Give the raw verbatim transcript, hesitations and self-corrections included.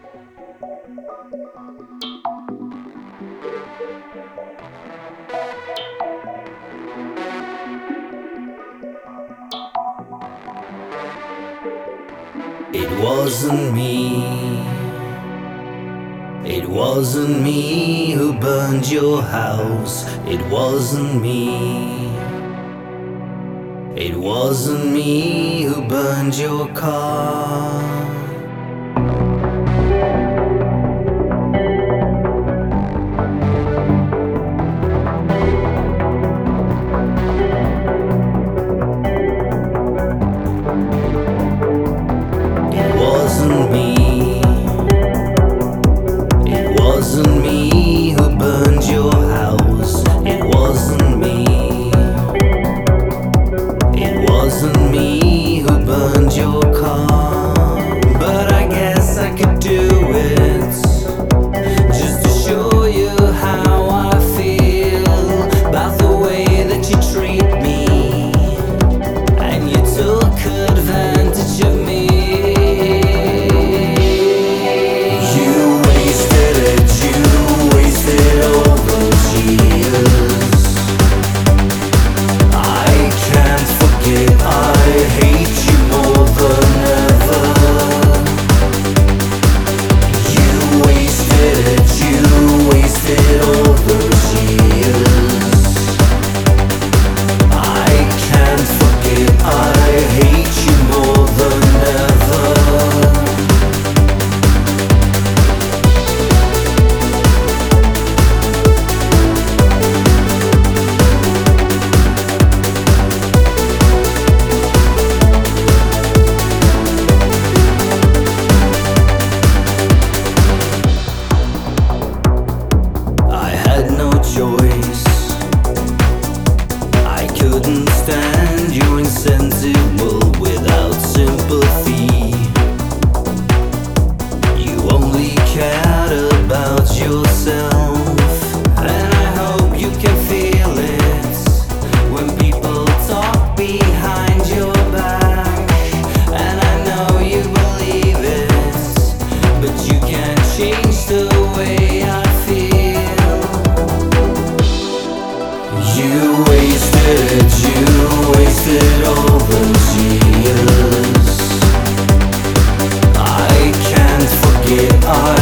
It wasn't me, it wasn't me who burned your house. It wasn't me, it wasn't me who burned your car. It wasn't me, it wasn't me who burned your house. It wasn't me, it wasn't me who burned your car. But I guess I could do it just to show you how I feel about the way that you treat me, and you took advantage of me. I couldn't stand your insensitive world without sympathy. You only cared about yourself, and I hope you can feel it when people talk behind your back. And I know you believe it, but you can't change the way I feel. You wasted, you wasted all those years. I can't forget I